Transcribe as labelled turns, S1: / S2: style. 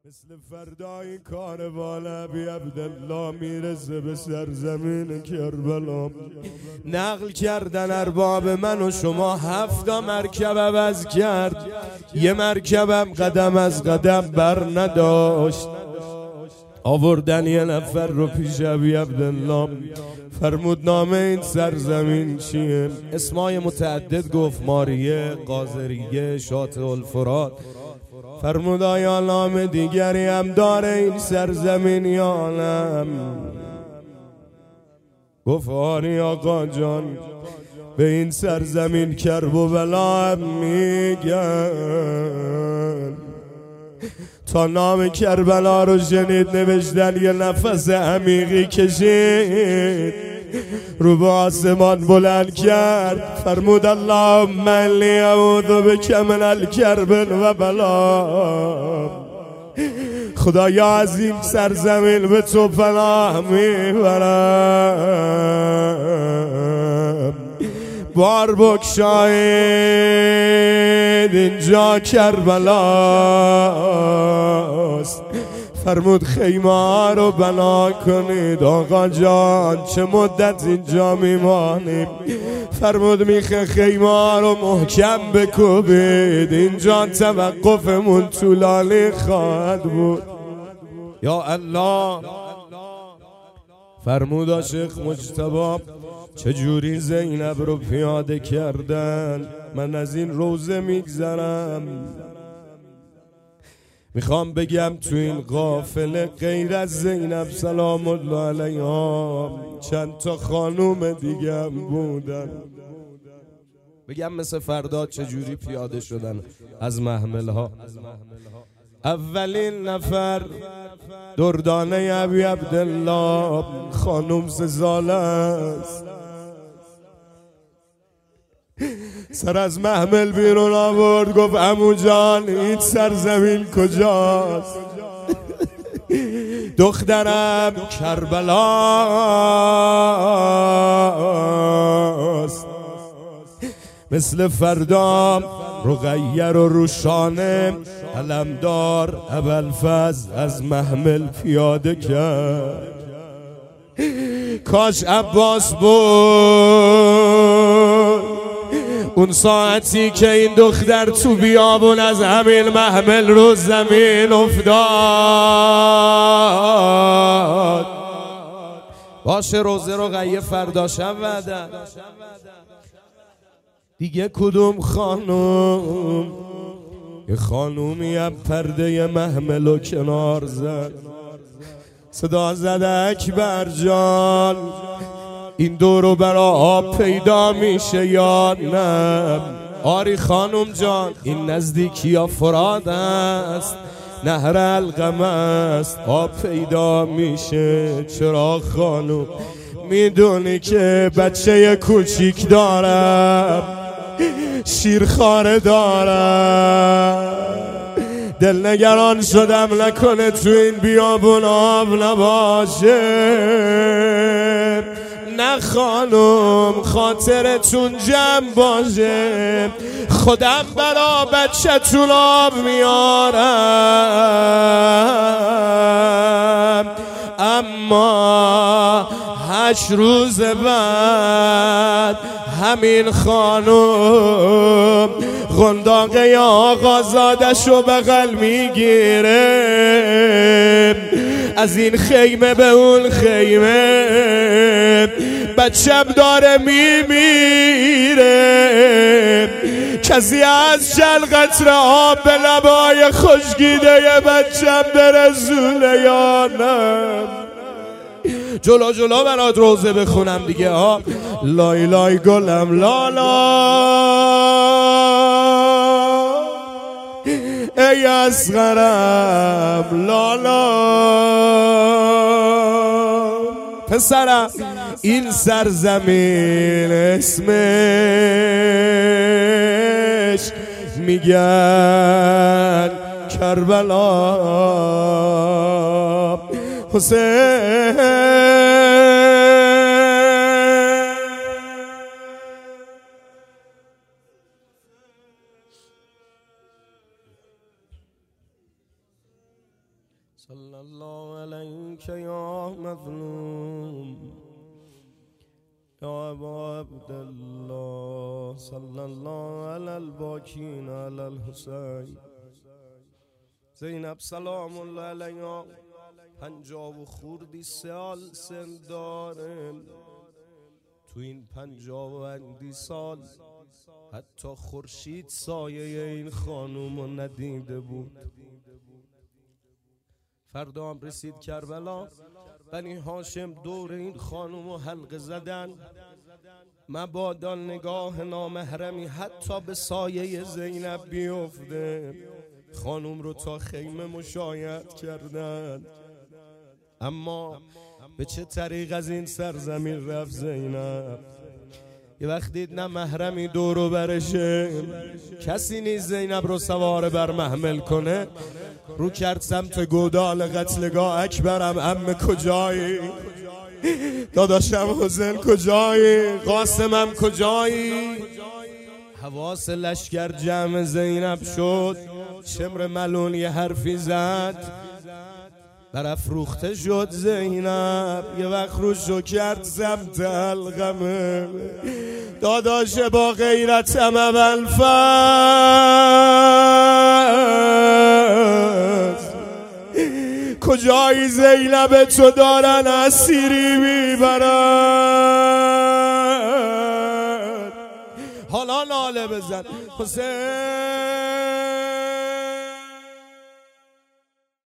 S1: مثل فردای کاروان ابی عبدالله میرسه به سرزمین کربلا. نقل کردن ارباب من و شما 7 مرکب عوض کرد، یه مرکبم قدم از قدم بر نداشت. آوردن یه نفر رو پیش ابی عبدالله، فرمود نامه این سرزمین چیه؟ اسمای متعدد گفت، ماریه، قاذریه، شاطئ الفرات. فرمود آیا نام دیگری هم داره این سرزمین یا نه؟ گفت آری آقا جان، به این سرزمین کرب و بلا هم میگن. تا نام کربلا رو شنید نوشتن، یه نفس عمیقی کشید، رو به آسمان بلند کرد، فرمود اللهم انی اعوذ بک من الکرب و بلا. خدایا از این سرزمین به تو پناه میبرم، بار بگشایید اینجا کربلاست. فرمود خیمه رو بنا کنید آقا جان، چه مدت اینجا میمانیم؟ فرمود میخه خیمه رو محکم بکوبید، اینجا توقفمون طولانی خواهد بود. یا الله. فرمود عاشق مجتبی چجوری زینب رو پیاده کردن؟ من از این روزه میگذرم، میخوام بگم تو این قافله غیر از زینب سلام الله علیها چند تا خانوم دیگه هم بودن. بگم مثل فرداد چجوری پیاده شدن از محمل ها. اولین نفر دردانه ابی عبدالله خانوم سزاله است. سر از محمل بیرون آورد، گفت عمو جان این سرزمین کجاست؟ دخترم کربلاست. مثل فردا رقیه رو روشانه علمدار ابوالفضل از محمل پیاده کرد. کاش عباس بود اون ساعتی که این دختر تو بیابون از همین محمل رو زمین افتاد. باشه روزه رقیه فردا شب وعده. دیگه کدوم خانوم؟ یه خانومی هم پرده محمل و کنار زد، صدا زد اکبر جان این دورو برا آب پیدا میشه یا نه؟ آری خانوم جان این نزدیکی یا فرات است، نهر القم است، آب پیدا میشه. چرا خانوم؟ میدونی که بچه کوچیک دارم، شیرخواره دارم، دلنگران شدم نکنه تو این بیابون آب نباشه. نه خانم خاطرتون جمع باشه، خودم برا بچه تون آب میارم. اما 8 روز بعد همین خانم غنداقه آقازادشو بغل میگیره، از این خیمه به اون خیمه بچم داره میمیره. کسی از چند قطره آب به لبای خشکیده بچم برسونه یا نه؟ جلو جلو برات روزه بخونم دیگه ها. لای لای گلم لالا ای اصغرم لالا. پسرم این سرزمین اسمش میگن کربلا. حسین صلی الله علیک یا مظلوم یا ابا عبدالله صلی الله علی الباکین علی الحسین. زینب سلام الله علیها 50 و خوردی سال سن داره. تو این 50 و اندی سال حتی خورشید سایه این خانومو ندیده بود. فردا هم رسید کربلا، بنی هاشم دور این خانومو حلقه زدن. مبادا نگاه نامحرمی حتی به سایه زینب بیفته. خانوم رو تا خیمه مشایعت کردن، اما به چه طریق از این سرزمین رفت زینب؟ یه وقت دید نه محرمی دورو برشه، کسی نیست زینب رو سوار بر محمل کنه. رو کرد سمت گودال قتلگاه. اکبرم عمه کجایی؟ داداشم حسین کجایی؟ قاسمم کجایی؟ حواس لشکر جمع زینب شد. شمر ملون یه حرفی زد، برافروخته شد زینب. یه وقت روشو کرد سمت القمه. داداش با غیرتم اول فز کجایی؟ زینب تو دارن اسیری میبرن. حالا ناله بزن حسین.